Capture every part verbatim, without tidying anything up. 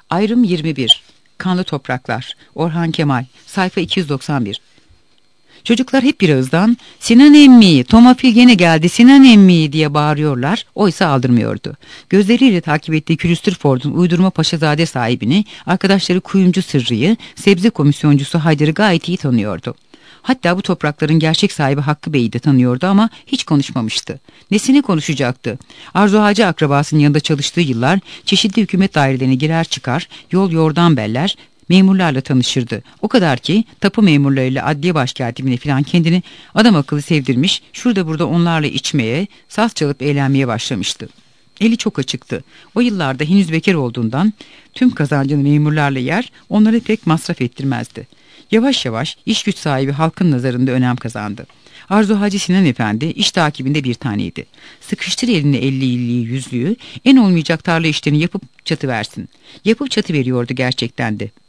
Ayrım yirmi bir. Kanlı Topraklar. Orhan Kemal. Sayfa iki yüz doksan bir. Çocuklar hep bir ağızdan "Sinan emmi, Tomafil gene geldi, Sinan emmi" diye bağırıyorlar. Oysa aldırmıyordu. Gözleriyle takip ettiği Külüstür Ford'un uydurma paşazade sahibini, arkadaşları Kuyumcu Sırrı'yı, sebze komisyoncusu Haydar'ı gayet iyi tanıyordu. Hatta bu toprakların gerçek sahibi Hakkı Bey'i de tanıyordu ama hiç konuşmamıştı. Nesini konuşacaktı? Arzu Hacı akrabasının yanında çalıştığı yıllar çeşitli hükümet dairelerine girer çıkar, yol yordan beller, memurlarla tanışırdı. O kadar ki tapu memurlarıyla adliye başkatibine filan kendini adam akıllı sevdirmiş, şurada burada onlarla içmeye, saz çalıp eğlenmeye başlamıştı. Eli çok açıktı. O yıllarda henüz bekar olduğundan tüm kazancını memurlarla yer, onları pek masraf ettirmezdi. Yavaş yavaş iş güç sahibi halkın nazarında önem kazandı. Arzu Hacı Sinan Efendi iş takibinde bir taneydi. Sıkıştır elini elliliği yüzlüğü, en olmayacak tarla işlerini yapıp çatı versin. Yapıp çatı veriyordu gerçekten de.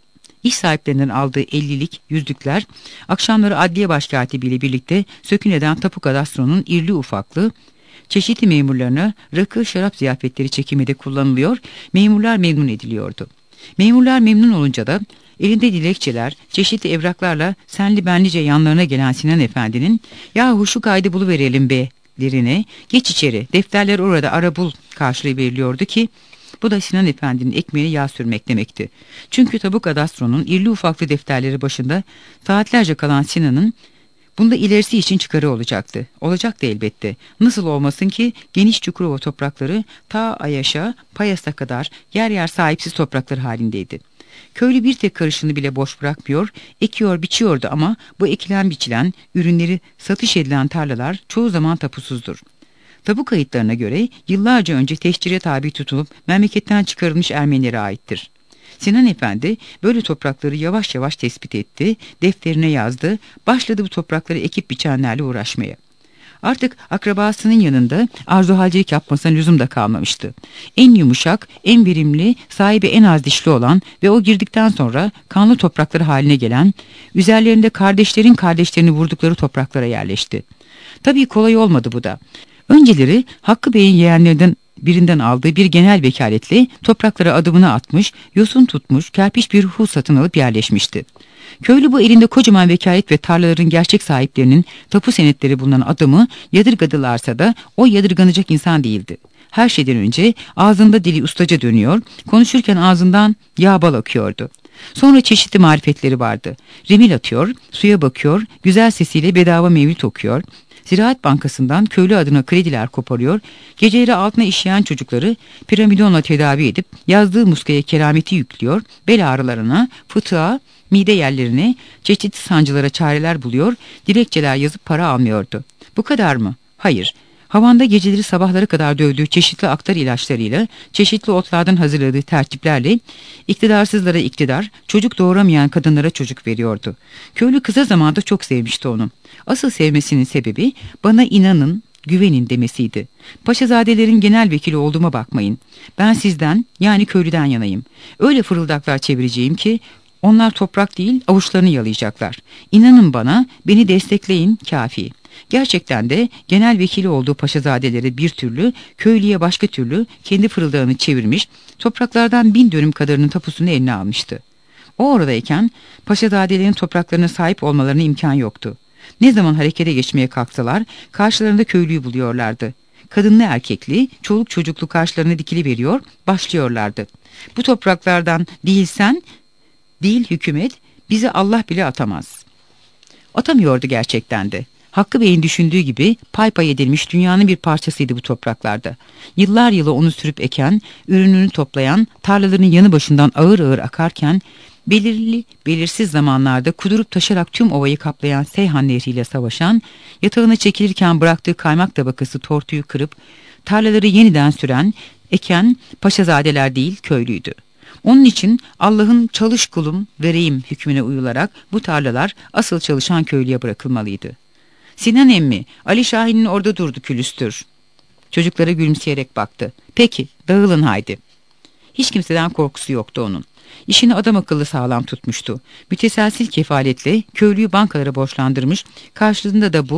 İş sahiplerinden aldığı ellilik, yüzlükler, akşamları adliye başkatibiyle birlikte Söküne'den Tapu Kadastro'nun irli ufaklı, çeşitli memurlarına rakı şarap ziyafetleri çekiminde kullanılıyor, memurlar memnun ediliyordu. Memurlar memnun olunca da elinde dilekçeler, çeşitli evraklarla senli benlice yanlarına gelen Sinan Efendi'nin "Yahu şu kaydı buluverelim be" lerine "Geç içeri, defterler orada, ara bul" karşılığı veriliyordu ki bu da Sinan Efendi'nin ekmeğine yağ sürmek demekti. Çünkü Tapu Kadastro'nun irli ufaklı defterleri başında saatlerce kalan Sinan'ın bunda ilerisi için çıkarı olacaktı. Olacaktı elbette. Nasıl olmasın ki geniş Çukurova toprakları ta Ayaş'a, Payas'a kadar yer yer sahipsiz topraklar halindeydi. Köylü bir tek karışını bile boş bırakmıyor, ekiyor biçiyordu ama bu ekilen biçilen, ürünleri satış edilen tarlalar çoğu zaman tapusuzdur. Tapu kayıtlarına göre yıllarca önce teşcire tabi tutulup memleketten çıkarılmış Ermenilere aittir. Sinan Efendi böyle toprakları yavaş yavaş tespit etti, defterine yazdı, başladı bu toprakları ekip biçenlerle uğraşmaya. Artık akrabasının yanında arzuhalcilik yapmasına lüzum da kalmamıştı. En yumuşak, en verimli, sahibi en az dişli olan ve o girdikten sonra kanlı toprakları haline gelen, üzerlerinde kardeşlerin kardeşlerini vurdukları topraklara yerleşti. Tabii kolay olmadı bu da. Önceleri Hakkı Bey'in yeğenlerinden birinden aldığı bir genel vekaletle topraklara adımını atmış, yosun tutmuş, kerpiç bir ruhu satın alıp yerleşmişti. Köylü bu elinde kocaman vekalet ve tarlaların gerçek sahiplerinin tapu senetleri bulunan adamı yadırgadılarsa da o yadırganacak insan değildi. Her şeyden önce ağzında dili ustaca dönüyor, konuşurken ağzından yağ bal akıyordu. Sonra çeşitli marifetleri vardı. Remil atıyor, suya bakıyor, güzel sesiyle bedava mevlüt okuyor, Ziraat Bankası'ndan köylü adına krediler koparıyor, geceleri altına işleyen çocukları piramidonla tedavi edip yazdığı muskaya kerameti yüklüyor, bel ağrılarına, fıtığa, mide yerlerine, çeşitli sancılara çareler buluyor, dilekçeler yazıp para almıyordu. Bu kadar mı? Hayır. Havanda geceleri sabahlara kadar dövdüğü çeşitli aktar ilaçlarıyla, çeşitli otlardan hazırladığı tertiplerle iktidarsızlara iktidar, çocuk doğuramayan kadınlara çocuk veriyordu. Köylü kısa zamanda çok sevmişti onu. Asıl sevmesinin sebebi bana inanın, güvenin demesiydi. Paşazadelerin genel vekili olduğuma bakmayın. Ben sizden yani köylüden yanayım. Öyle fırıldaklar çevireceğim ki onlar toprak değil avuçlarını yalayacaklar. İnanın bana, beni destekleyin kafi. Gerçekten de genel vekili olduğu paşazadeleri bir türlü, köylüye başka türlü kendi fırıldağını çevirmiş, topraklardan bin dönüm kadarının tapusunu eline almıştı. O oradayken paşazadelerin topraklarına sahip olmalarına imkan yoktu. Ne zaman harekete geçmeye kalksalar karşılarında köylüyü buluyorlardı. Kadınlı erkekli, çoluk çocuklu karşılarına dikili veriyor, başlıyorlardı. Bu topraklardan değilsen, değil hükümet, bizi Allah bile atamaz. Atamıyordu gerçekten de. Hakkı Bey'in düşündüğü gibi pay pay edilmiş dünyanın bir parçasıydı bu topraklarda. Yıllar yılı onu sürüp eken, ürününü toplayan, tarlaların yanı başından ağır ağır akarken, belirli belirsiz zamanlarda kudurup taşarak tüm ovayı kaplayan Seyhan Nehri ile savaşan, yatağına çekilirken bıraktığı kaymak tabakası tortuyu kırıp, tarlaları yeniden süren, eken paşazadeler değil köylüydü. Onun için Allah'ın çalış kulum vereyim hükmüne uyularak bu tarlalar asıl çalışan köylüye bırakılmalıydı. Sinan emmi, Ali Şahin'in orada durdu külüstür. Çocuklara gülümseyerek baktı. Peki, dağılın haydi. Hiç kimseden korkusu yoktu onun. İşini adam akıllı sağlam tutmuştu. Müteselsil kefaletle köylüyü bankalara borçlandırmış, karşılığında da bu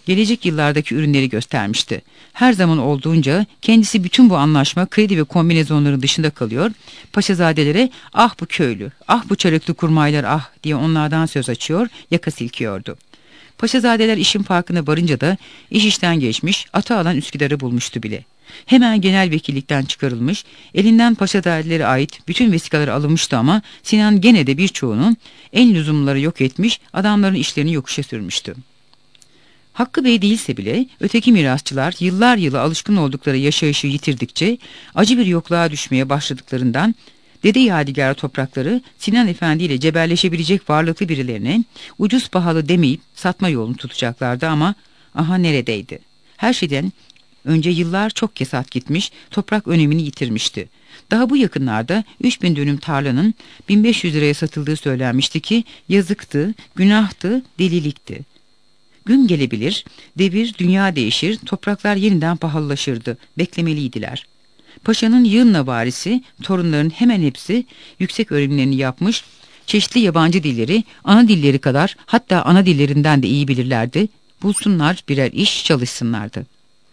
gelecek yıllardaki ürünleri göstermişti. Her zaman olduğunca kendisi bütün bu anlaşma, kredi ve kombinezonların dışında kalıyor. Paşazadelere ah bu köylü, ah bu çarıklı kurmaylar ah diye onlardan söz açıyor, yaka silkiyordu. Paşazadeler işin farkına varınca da iş işten geçmiş, ata alan Üsküdar'ı bulmuştu bile. Hemen genel vekillikten çıkarılmış, elinden paşazadelere ait bütün vesikalar alınmıştı ama Sinan gene de birçoğunun en lüzumları yok etmiş, adamların işlerini yokuşa sürmüştü. Hakkı Bey değilse bile öteki mirasçılar yıllar yılı alışkın oldukları yaşayışı yitirdikçe acı bir yokluğa düşmeye başladıklarından Dede Yadigar toprakları Sinan Efendi ile cebelleşebilecek varlıklı birilerine ucuz pahalı demeyip satma yolunu tutacaklardı ama aha neredeydi? Her şeyden önce yıllar çok kesat gitmiş, toprak önemini yitirmişti. Daha bu yakınlarda üç bin dönüm tarlanın bin beş yüz liraya satıldığı söylenmişti ki yazıktı, günahtı, delilikti. Gün gelebilir, devir, dünya değişir, topraklar yeniden pahalılaşırdı, beklemeliydiler. Paşanın yığınla varisi, torunların hemen hepsi yüksek öğrenimlerini yapmış, çeşitli yabancı dilleri, ana dilleri kadar hatta ana dillerinden de iyi bilirlerdi, bulsunlar birer iş çalışsınlardı.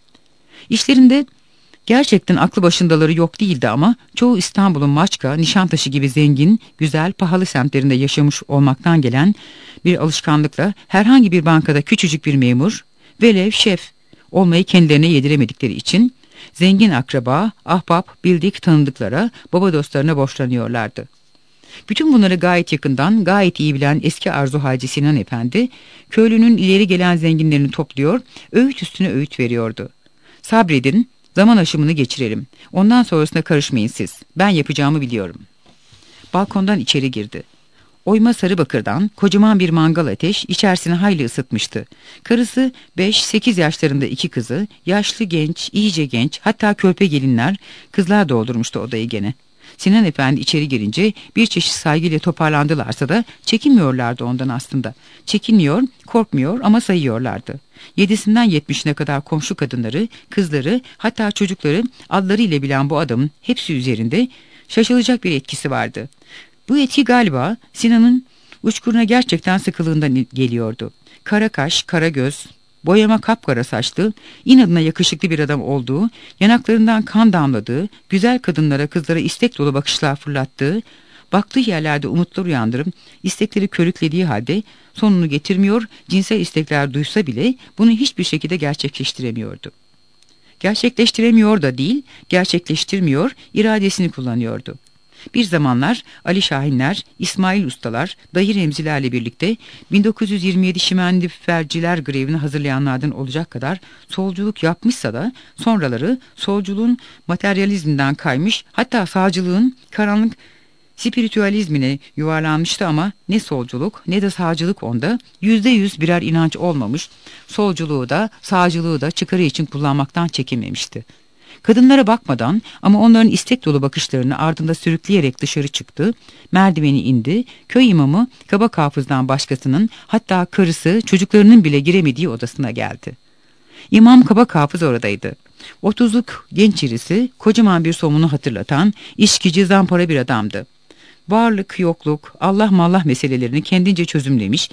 İşlerinde gerçekten aklı başındaları yok değildi ama çoğu İstanbul'un Maçka, Nişantaşı gibi zengin, güzel, pahalı semtlerinde yaşamış olmaktan gelen bir alışkanlıkla herhangi bir bankada küçücük bir memur, velev şef olmayı kendilerine yediremedikleri için zengin akraba, ahbap, bildik tanıdıklara, baba dostlarına borçlanıyorlardı. Bütün bunları gayet yakından, gayet iyi bilen eski Arzu Hacı Sinan Efendi, köylünün ileri gelen zenginlerini topluyor, öğüt üstüne öğüt veriyordu. Sabredin, zaman aşımını geçirelim. Ondan sonrasına karışmayın siz. Ben yapacağımı biliyorum. Balkondan içeri girdi. Oyma sarı bakırdan kocaman bir mangal ateş içerisini hayli ısıtmıştı. Karısı beş sekiz yaşlarında iki kızı, yaşlı genç, iyice genç, hatta körpe gelinler, kızlar doldurmuştu odayı gene. Sinan Efendi içeri girince bir çeşit saygıyla toparlandılarsa da çekinmiyorlardı ondan aslında. Çekinmiyor, korkmuyor ama sayıyorlardı. Yedisinden yetmişine kadar komşu kadınları, kızları, hatta çocukları adlarıyla bilen bu adamın hepsi üzerinde şaşılacak bir etkisi vardı. Bu etki galiba Sinan'ın uçkuruna gerçekten sıkılığından geliyordu. Kara kaş, kara göz, boyama kapkara saçlı, inadına yakışıklı bir adam olduğu, yanaklarından kan damladığı, güzel kadınlara, kızlara istek dolu bakışlar fırlattığı, baktığı yerlerde umutlar uyandırıp istekleri körüklediği halde sonunu getirmiyor, cinsel istekler duysa bile bunu hiçbir şekilde gerçekleştiremiyordu. Gerçekleştiremiyor da değil, gerçekleştirmiyor, iradesini kullanıyordu. Bir zamanlar Ali Şahinler, İsmail Ustalar, Dayı Remzilerle birlikte bin dokuz yüz yirmi yedi Şimendiferciler grevini hazırlayanlardan olacak kadar solculuk yapmışsa da sonraları solculuğun materyalizmden kaymış, hatta sağcılığın karanlık spiritüalizmine yuvarlanmıştı ama ne solculuk ne de sağcılık onda yüzde yüz birer inanç olmamış, solculuğu da sağcılığı da çıkarı için kullanmaktan çekinmemişti. Kadınlara bakmadan ama onların istek dolu bakışlarını ardında sürükleyerek dışarı çıktı, merdiveni indi, köy imamı Kabak Hafız'dan başkasının, hatta karısı, çocuklarının bile giremediği odasına geldi. İmam Kabak Hafız oradaydı. Otuzluk genç irisi, kocaman bir somunu hatırlatan, içkici, zampara bir adamdı. Varlık, yokluk, Allah mallah meselelerini kendince çözümlemiş,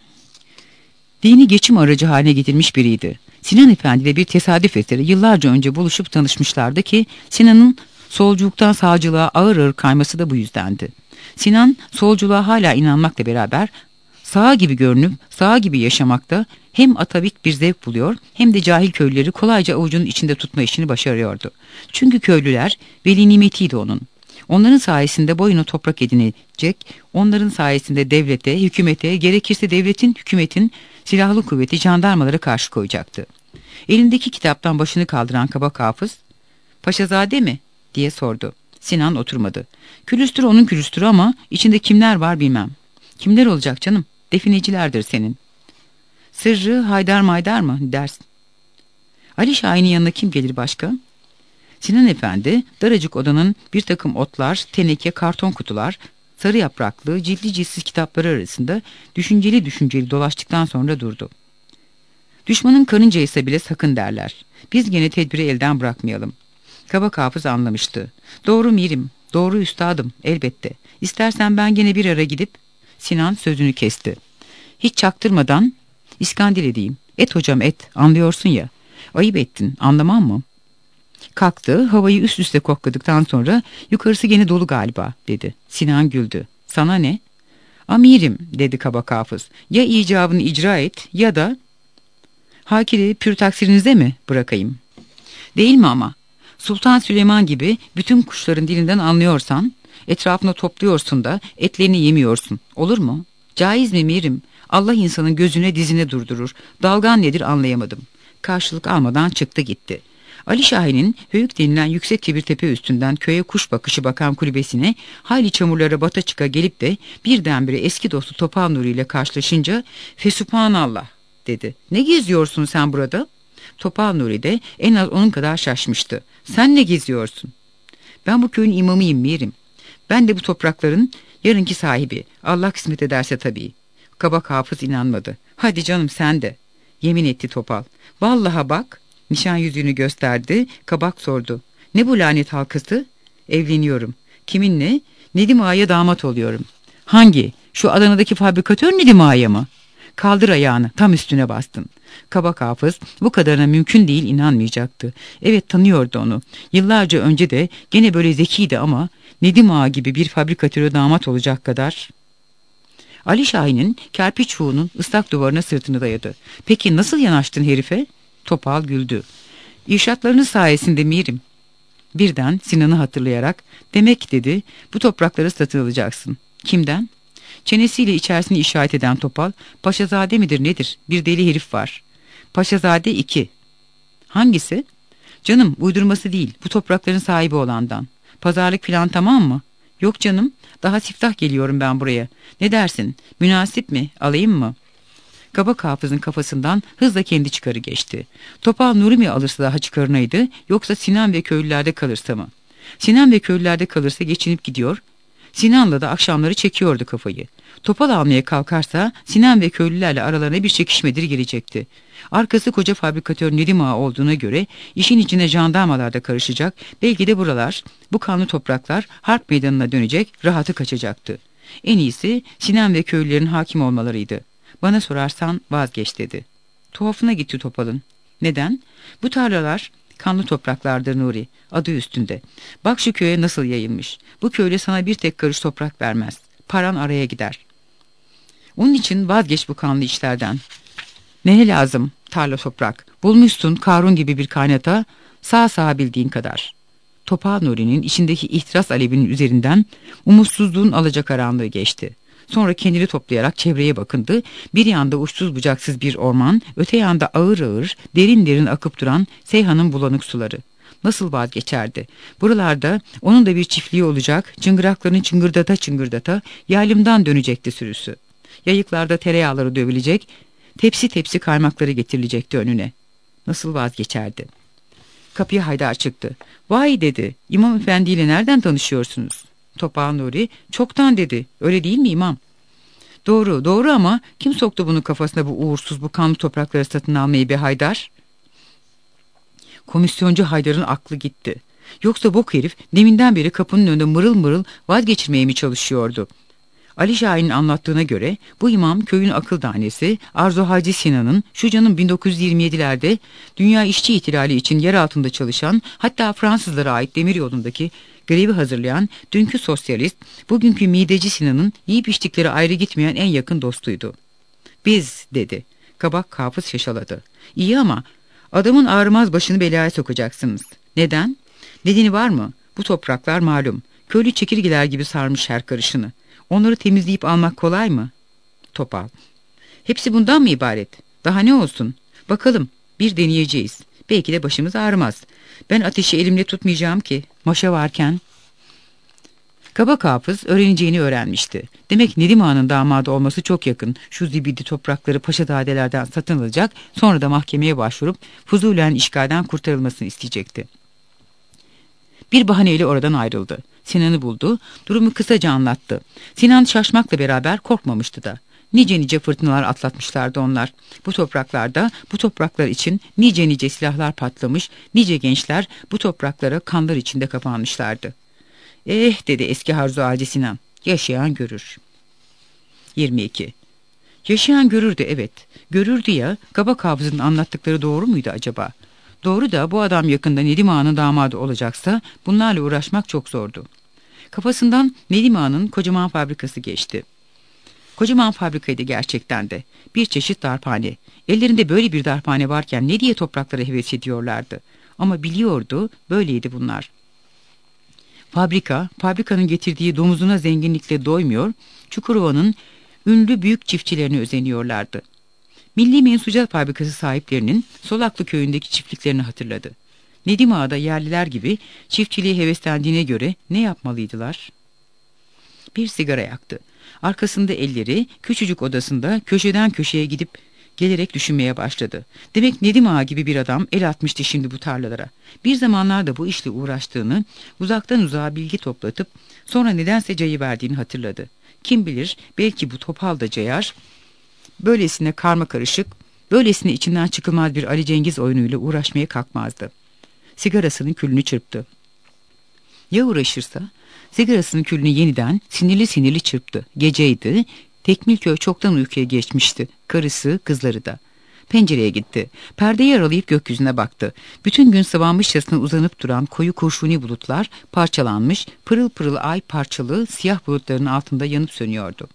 dini geçim aracı haline getirmiş biriydi. Sinan Efendi ile bir tesadüf eseri yıllarca önce buluşup tanışmışlardı ki Sinan'ın solculuktan sağcılığa ağır ağır kayması da bu yüzdendi. Sinan solculuğa hala inanmakla beraber sağa gibi görünüp sağa gibi yaşamakta hem atavik bir zevk buluyor hem de cahil köylüleri kolayca avucunun içinde tutma işini başarıyordu. Çünkü köylüler veli nimetiydi onun. Onların sayesinde boyuna toprak edinecek, onların sayesinde devlete, hükümete, gerekirse devletin, hükümetin silahlı kuvveti, jandarmalara karşı koyacaktı. Elindeki kitaptan başını kaldıran Kabak Hafız, "Paşazade mi?" diye sordu. Sinan oturmadı. "Külüstür onun külüstürü ama içinde kimler var bilmem." "Kimler olacak canım? Definecilerdir senin." "Sırrı, Haydar Maydar mı dersin?" "Ali Şahin'in yanına kim gelir başka?" Sinan Efendi daracık odanın bir takım otlar, teneke, karton kutular, sarı yapraklı, ciltli ciltsiz kitapları arasında düşünceli düşünceli dolaştıktan sonra durdu. "Düşmanın karıncaysa bile sakın derler. Biz gene tedbiri elden bırakmayalım." Kabak Hafız anlamıştı. "Doğru mirim, doğru üstadım, elbette. İstersen ben gene bir ara gidip..." Sinan sözünü kesti. "Hiç çaktırmadan İskandil edeyim. Et hocam et, anlıyorsun ya. Ayıp ettin, anlamam mı? Kalktı, havayı üst üste kokladıktan sonra yukarısı gene dolu galiba dedi. Sinan güldü. Sana ne? Amirim dedi kabak hafız. Ya icabını icra et ya da hakiri pür taksirinize mi bırakayım? Değil mi ama? Sultan Süleyman gibi bütün kuşların dilinden anlıyorsan, etrafına topluyorsun da etlerini yemiyorsun. Olur mu? Caiz mi mirim? Allah insanın gözüne dizine durdurur. Dalgan nedir anlayamadım. Karşılık almadan çıktı gitti. Ali Şahin'in Höyük denilen yüksek bir tepe üstünden köye kuş bakışı bakan kulübesine hayli çamurlara bata çıka gelip de birdenbire eski dostu Topal Nuri ile karşılaşınca "Fesubhanallah" dedi. "Ne geziyorsun sen burada?" Topal Nuri de en az onun kadar şaşmıştı. "Sen ne geziyorsun?" "Ben bu köyün imamıyım mirim. Ben de bu toprakların yarınki sahibi. Allah kısmet ederse tabii." Kabak hafız inanmadı. "Hadi canım sen de." Yemin etti Topal. "Vallaha bak." Nişan yüzüğünü gösterdi. Kabak sordu. "Ne bu lanet halkası?" "Evleniyorum." "Kiminle?" "Nedim Ağa'ya damat oluyorum." "Hangi? Şu Adana'daki fabrikatör Nedim Ağa'ya mı?" "Kaldır ayağını, tam üstüne bastın." Kabak hafız bu kadarına mümkün değil inanmayacaktı. Evet, tanıyordu onu. Yıllarca önce de gene böyle zekiydi ama Nedim Ağa gibi bir fabrikatöre damat olacak kadar. Ali Şahin'in kerpiç çuğunun ıslak duvarına sırtını dayadı. "Peki nasıl yanaştın herife?" Topal güldü. "İrşatlarınız sayesinde mirim." Birden Sinan'ı hatırlayarak, "Demek" dedi, "bu toprakları satın alacaksın." "Kimden?" Çenesiyle içerisini işaret eden Topal, "Paşazade midir nedir? Bir deli herif var." "Paşazade iki." "Hangisi?" "Canım, uydurması değil, bu toprakların sahibi olandan." "Pazarlık filan tamam mı?" "Yok canım, daha siftah geliyorum ben buraya. Ne dersin, münasip mi, alayım mı?" Kabak hafızın kafasından hızla kendi çıkarı geçti. Topal Nuri mi alırsa daha çıkarınaydı, yoksa Sinan ve köylülerde kalırsa mı? Sinan ve köylülerde kalırsa geçinip gidiyor, Sinan'la da akşamları çekiyordu kafayı. Topal almaya kalkarsa Sinan ve köylülerle aralarına bir çekişmedir gelecekti. Arkası koca fabrikatör Nedim Ağa olduğuna göre işin içine jandarmalar da karışacak, belki de buralar, bu kanlı topraklar harp meydanına dönecek, rahatı kaçacaktı. En iyisi Sinan ve köylülerin hakim olmalarıydı. "Bana sorarsan vazgeç" dedi. Tuhafına gitti Topal'ın. "Neden?" "Bu tarlalar kanlı topraklardır Nuri, adı üstünde. Bak şu köye nasıl yayılmış. Bu köylü sana bir tek karış toprak vermez. Paran araya gider. Onun için vazgeç bu kanlı işlerden. Ne lazım? Tarla toprak. Bulmuşsun Karun gibi bir kaynata, sağ sağ bildiğin kadar." Topal Nuri'nin içindeki ihtiras alevinin üzerinden umutsuzluğun alacakaranlığı geçti. Sonra kendini toplayarak çevreye bakındı. Bir yanda uçsuz bucaksız bir orman, öte yanda ağır ağır, derin derin akıp duran Seyhan'ın bulanık suları. Nasıl vazgeçerdi? Buralarda onun da bir çiftliği olacak, çıngıraklarını çıngırdata çıngırdata yaylımdan dönecekti sürüsü. Yayıklarda tereyağları dövülecek, tepsi tepsi kaymakları getirilecekti önüne. Nasıl vazgeçerdi? Kapıya Haydar çıktı. "Vay" dedi, "İmam Efendi ile nereden tanışıyorsunuz?" Topal Nuri, "Çoktan" dedi. "Öyle değil mi imam?" "Doğru, doğru ama kim soktu bunu kafasına, bu uğursuz, bu kanlı toprakları satın almayı be Haydar?" Komisyoncu Haydar'ın aklı gitti. Yoksa bok herif deminden beri kapının önünde mırıl mırıl vazgeçirmeye mi çalışıyordu? Ali Şahin'in anlattığına göre bu imam köyün akıl tanesi Arzu Hacı Sinan'ın, şu canın bin dokuz yüz yirmi yedilerde Dünya İşçi İhtilali için yer altında çalışan, hatta Fransızlara ait demir yolundaki grevi hazırlayan dünkü sosyalist, bugünkü mideci Sinan'ın yiyip içtikleri ayrı gitmeyen en yakın dostuydu. "Biz" dedi. Kabak hafız şaşaladı. "İyi ama adamın ağrımaz başını belaya sokacaksınız." "Neden?" "Nedeni var mı? Bu topraklar malum. Köylü çekirgeler gibi sarmış her karışını. Onları temizleyip almak kolay mı?" Topal: "Hepsi bundan mı ibaret? Daha ne olsun? Bakalım, bir deneyeceğiz. Belki de başımız ağrımaz. Ben ateşi elimle tutmayacağım ki, maşa varken." Kabak hafız öğreneceğini öğrenmişti. Demek Nedim Ağa'nın damadı olması çok yakın. Şu zibidi toprakları paşadadelerden satın alacak, sonra da mahkemeye başvurup fuzulen işgalden kurtarılmasını isteyecekti. Bir bahaneyle oradan ayrıldı. Sinan'ı buldu, durumu kısaca anlattı. Sinan şaşmakla beraber korkmamıştı da. Nice nice fırtınalar atlatmışlardı onlar. Bu topraklarda, bu topraklar için nice nice silahlar patlamış, nice gençler bu topraklara kanlar içinde kapanmışlardı. "Eh" dedi eski Harzu Ağacı Sinan, "yaşayan görür." yirmi iki. Yaşayan görürdü, evet. Görürdü ya, Kabak Hafız'ın anlattıkları doğru muydu acaba? Doğru da bu adam yakında Nedim Ağa'nın damadı olacaksa bunlarla uğraşmak çok zordu. Kafasından Nedim Ağa'nın kocaman fabrikası geçti. Kocaman fabrikaydı gerçekten de. Bir çeşit darphane. Ellerinde böyle bir darphane varken ne diye topraklara heves ediyorlardı? Ama biliyordu, böyleydi bunlar. Fabrika, fabrikanın getirdiği domuzuna zenginlikle doymuyor, Çukurova'nın ünlü büyük çiftçilerine özeniyorlardı. Milli Mensucat Fabrikası sahiplerinin Solaklı köyündeki çiftliklerini hatırladı. Nedim Ağa da yerliler gibi çiftçiliğe heveslendiğine göre ne yapmalıydılar? Bir sigara yaktı. Arkasında elleri, küçücük odasında köşeden köşeye gidip gelerek düşünmeye başladı. Demek Nedim Ağa gibi bir adam el atmıştı şimdi bu tarlalara. Bir zamanlarda bu işle uğraştığını, uzaktan uzağa bilgi toplatıp sonra nedense cayı verdiğini hatırladı. Kim bilir, belki bu topal da cayar, böylesine karma karışık, böylesine içinden çıkılmaz bir Ali Cengiz oyunuyla uğraşmaya kalkmazdı. Sigarasının külünü çırptı. Ya uğraşırsa? Sigarasının külünü yeniden sinirli sinirli çırptı. Geceydi, Tekmilköy çoktan uykuya geçmişti. Karısı, kızları da. Pencereye gitti. Perdeyi aralayıp gökyüzüne baktı. Bütün gün sıvanmışçasına uzanıp duran koyu kurşuni bulutlar parçalanmış, pırıl pırıl ay parçalı siyah bulutların altında yanıp sönüyordu.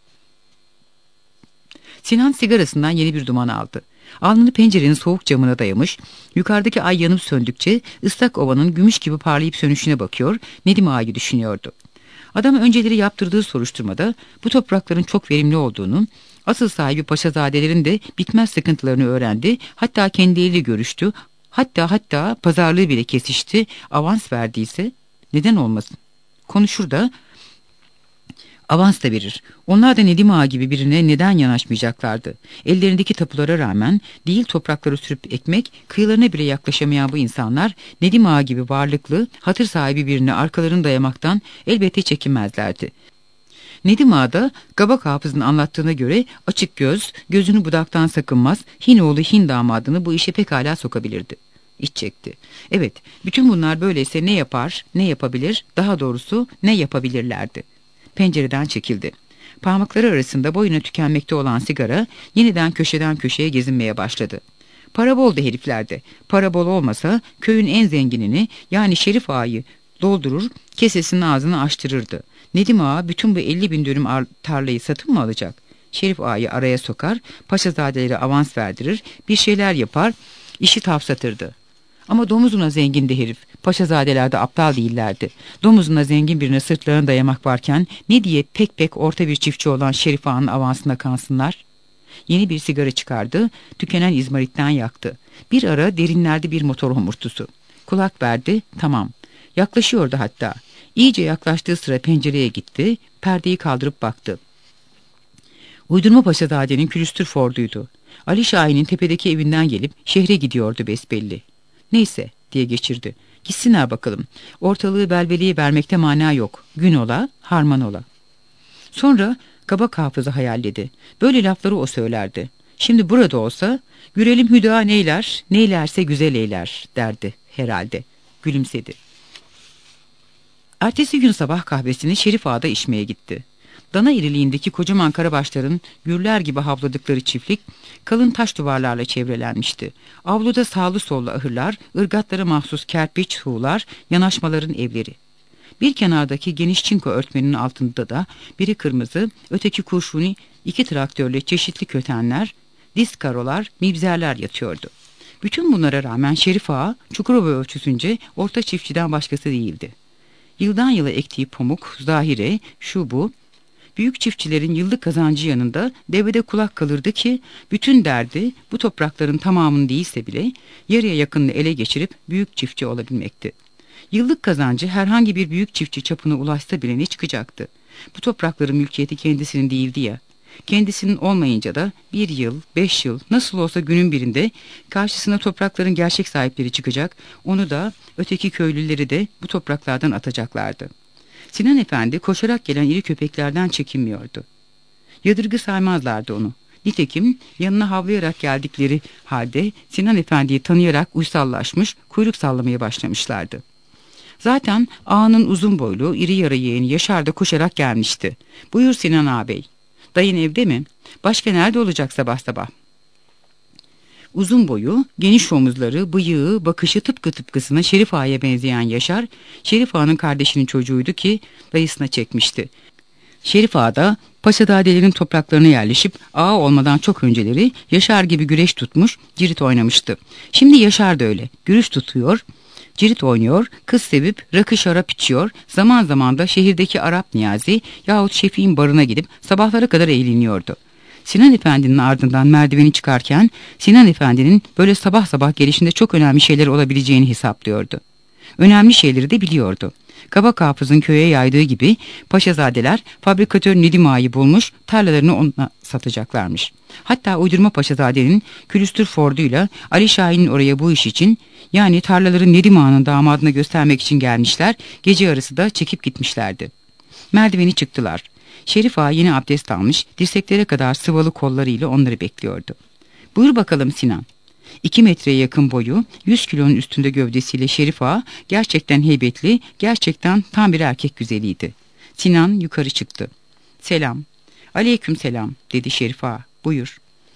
Sinan sigarasından yeni bir duman aldı. Alnını pencerenin soğuk camına dayamış, yukarıdaki ay yanıp söndükçe ıslak ovanın gümüş gibi parlayıp sönüşüne bakıyor, Nedim Ağa'yı düşünüyordu. Adam önceleri yaptırdığı soruşturmada bu toprakların çok verimli olduğunu, asıl sahibi paşazadelerin de bitmez sıkıntılarını öğrendi, hatta kendileriyle görüştü, hatta hatta pazarlığı bile kesişti, avans verdiyse neden olmasın? Konuşur da avans da verir. Onlar da Nedim Ağa gibi birine neden yanaşmayacaklardı? Ellerindeki tapulara rağmen değil toprakları sürüp ekmek, kıyılarına bile yaklaşamayan bu insanlar Nedim Ağa gibi varlıklı, hatır sahibi birine arkalarını dayamaktan elbette çekinmezlerdi. Nedim Ağa da Kabak Hafız'ın anlattığına göre açık göz, gözünü budaktan sakınmaz, Hinoğlu Hin damadını bu işe pekala sokabilirdi. İç çekti. Evet, bütün bunlar böyleyse ne yapar, ne yapabilir, daha doğrusu ne yapabilirlerdi? Pencereden çekildi. Parmakları arasında boyuna tükenmekte olan sigara yeniden köşeden köşeye gezinmeye başladı. Para boldu heriflerde. Para bol olmasa köyün en zenginini, yani Şerif Ağa'yı doldurur, kesesinin ağzını açtırırdı. Nedim Ağa bütün bu elli bin dönüm tarlayı satın mı alacak? Şerif Ağa'yı araya sokar, paşazadelere avans verdirir, bir şeyler yapar, işi tavsatırdı. Ama domuzuna zengindi herif. Paşazadeler de aptal değillerdi. Domuzuna zengin birine sırtlarına dayamak varken ne diye pek pek orta bir çiftçi olan Şerif Ağa'nın avansına kansınlar? Yeni bir sigara çıkardı, tükenen izmaritten yaktı. Bir ara derinlerde bir motor homurtusu. Kulak verdi, tamam. Yaklaşıyordu hatta. İyice yaklaştığı sıra pencereye gitti, perdeyi kaldırıp baktı. Uydurma Paşazade'nin külüstür Ford'uydu. Ali Şahin'in tepedeki evinden gelip şehre gidiyordu besbelli. Neyse diye geçirdi. Gitsinler bakalım. Ortalığı belveliye vermekte mana yok. Gün ola, harman ola. Sonra Kabak Hafız'ı hayalledi. Böyle lafları o söylerdi. Şimdi burada olsa görelim hüda neyler, neylerse güzel eyler derdi herhalde. Gülümsedi. Ertesi gün sabah kahvesini Şerif Ağa'da içmeye gitti. Dana iriliğindeki kocaman karabaşların gürler gibi havladıkları çiftlik kalın taş duvarlarla çevrelenmişti. Avluda sağlı sollu ahırlar, ırgatlara mahsus kerpiç huğlar, yanaşmaların evleri. Bir kenardaki geniş çinko örtmenin altında da biri kırmızı, öteki kurşuni iki traktörle çeşitli kötenler, disk karolar, mibzerler yatıyordu. Bütün bunlara rağmen Şerif Ağa, Çukurova ölçüsünce orta çiftçiden başkası değildi. Yıldan yıla ektiği pamuk, zahire, şu bu, büyük çiftçilerin yıllık kazancı yanında devede kulak kalırdı ki bütün derdi bu toprakların tamamını değilse bile yarıya yakınını ele geçirip büyük çiftçi olabilmekti. Yıllık kazancı herhangi bir büyük çiftçi çapına ulaşsa bile ne çıkacaktı? Bu toprakların mülkiyeti kendisinin değildi ya. Kendisinin olmayınca da bir yıl, beş yıl nasıl olsa günün birinde karşısına toprakların gerçek sahipleri çıkacak, onu da öteki köylüleri de bu topraklardan atacaklardı. Sinan Efendi koşarak gelen iri köpeklerden çekinmiyordu. Yadırgı saymazlardı onu. Nitekim yanına havlayarak geldikleri halde Sinan Efendi'yi tanıyarak uysallaşmış, kuyruk sallamaya başlamışlardı. Zaten ağanın uzun boylu, iri yarı yeğeni Yaşar da koşarak gelmişti. "Buyur Sinan ağabey." Dayın evde mi? Başka nerede olacak sabah sabah? Uzun boyu, geniş omuzları, bıyığı, bakışı tıpkı tıpkısına Şerif Ağa'ya benzeyen Yaşar, Şerif Ağa'nın kardeşinin çocuğuydu ki dayısına çekmişti. Şerif Ağa da Paşazadelerin topraklarına yerleşip ağa olmadan çok önceleri Yaşar gibi güreş tutmuş, cirit oynamıştı. Şimdi Yaşar da öyle, güreş tutuyor, cirit oynuyor, kız sevip rakı şarap içiyor, zaman zaman da şehirdeki Arap Niyazi yahut Şefik'in barına gidip sabahlara kadar eğleniyordu. Sinan Efendi'nin ardından merdiveni çıkarken Sinan Efendi'nin böyle sabah sabah gelişinde çok önemli şeyler olabileceğini hesaplıyordu. Önemli şeyleri de biliyordu. Kabak Hafız'ın köye yaydığı gibi Paşazadeler fabrikatör Nedim Ağa'yı bulmuş, tarlalarını ona satacaklarmış. Hatta uydurma Paşazade'nin külüstür Ford'uyla Ali Şahin'in oraya bu iş için, yani tarlaları Nedim Ağa'nın damadına göstermek için gelmişler, gece yarısı da çekip gitmişlerdi. Merdiveni çıktılar. Şerif Ağa yine abdest almış, dirseklere kadar sıvalı kollarıyla onları bekliyordu. "Buyur bakalım Sinan." İki metreye yakın boyu, yüz kilonun üstünde gövdesiyle Şerif Ağa gerçekten heybetli, gerçekten tam bir erkek güzeliydi. Sinan yukarı çıktı. "Selam." "Aleyküm selam," dedi Şerif Ağa. "Buyur."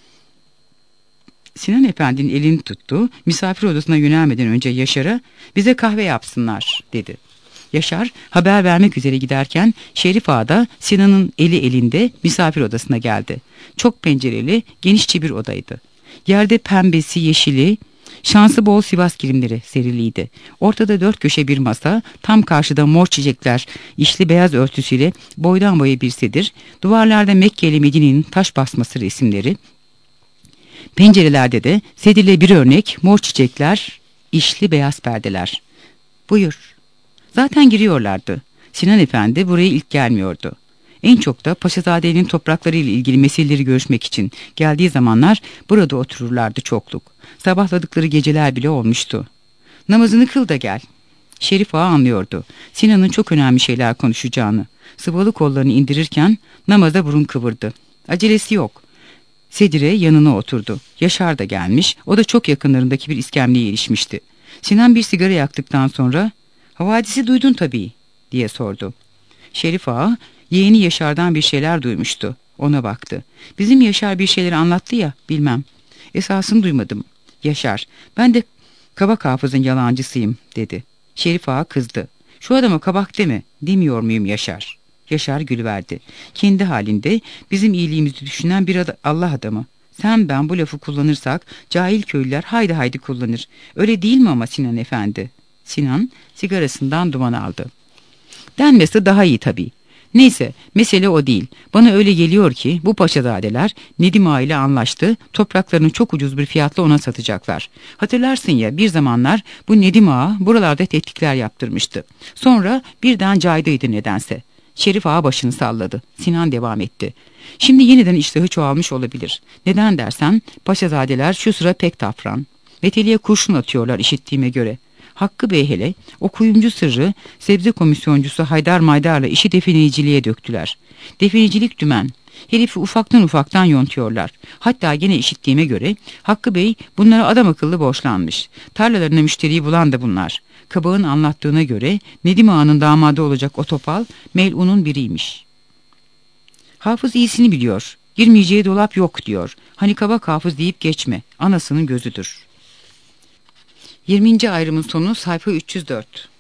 Sinan Efendi'nin elini tuttu, misafir odasına yönelmeden önce Yaşar'a "Bize kahve yapsınlar," dedi. Yaşar haber vermek üzere giderken Şerif Ağa da Sinan'ın eli elinde misafir odasına geldi. Çok pencereli, genişçe bir odaydı. Yerde pembesi, yeşili, şansı bol Sivas kilimleri seriliydi. Ortada dört köşe bir masa, tam karşıda mor çiçekler, işli beyaz örtüsüyle boydan boya bir sedir, duvarlarda Mekke ile Medine'nin taş basması resimleri, pencerelerde de sedirle bir örnek, mor çiçekler, işli beyaz perdeler. "Buyur." Zaten giriyorlardı. Sinan Efendi buraya ilk gelmiyordu. En çok da Paşazade'nin topraklarıyla ilgili meseleleri görüşmek için geldiği zamanlar burada otururlardı çokluk. Sabahladıkları geceler bile olmuştu. "Namazını kıl da gel." Şerif Ağa anlıyordu. Sinan'ın çok önemli şeyler konuşacağını. Sıvalı kollarını indirirken namaza burun kıvırdı. Acelesi yok. Sedire yanına oturdu. Yaşar da gelmiş. O da çok yakınlarındaki bir iskemleye erişmişti. Sinan bir sigara yaktıktan sonra "Havadisi duydun tabii," diye sordu. Şerif Ağa yeğeni Yaşar'dan bir şeyler duymuştu. Ona baktı. "Bizim Yaşar bir şeyler anlattı ya, bilmem." "Esasını duymadım." "Yaşar, ben de Kabak Hafız'ın yalancısıyım," dedi. Şerif Ağa kızdı. "Şu adama kabak deme, demiyor muyum Yaşar?" Yaşar gülüverdi. Kendi halinde bizim iyiliğimizi düşünen bir ad- Allah adamı. Sen ben bu lafı kullanırsak cahil köylüler haydi haydi kullanır. Öyle değil mi ama Sinan Efendi? Sinan sigarasından duman aldı. "Denmesi daha iyi tabii. Neyse, mesele o değil. Bana öyle geliyor ki bu paşazadeler Nedim Ağa ile anlaştı, topraklarını çok ucuz bir fiyatla ona satacaklar. Hatırlarsın ya, bir zamanlar bu Nedim Ağa buralarda tetkikler yaptırmıştı. Sonra birden caydıydı nedense." Şerif Ağa başını salladı. Sinan devam etti. "Şimdi yeniden iştahı çoğalmış olabilir. Neden dersen, paşazadeler şu sıra pek tafran. Meteliğe kurşun atıyorlar işittiğime göre. Hakkı Bey hele, o kuyumcu sırrı, sebze komisyoncusu Haydar Maydar'la işi defineciliğe döktüler. Definecilik dümen. Herifi ufaktan ufaktan yontuyorlar. Hatta gene işittiğime göre Hakkı Bey bunlara adam akıllı borçlanmış. Tarlalarına müşteriyi bulan da bunlar. Kabağın anlattığına göre Nedim Ağa'nın damadı olacak o topal melunun biriymiş. Hafız iyisini biliyor. Girmeyeceği dolap yok diyor. Hani Kabak Hafız deyip geçme. Anasının gözüdür." yirminci ayrımın sonu sayfa üç yüz dört.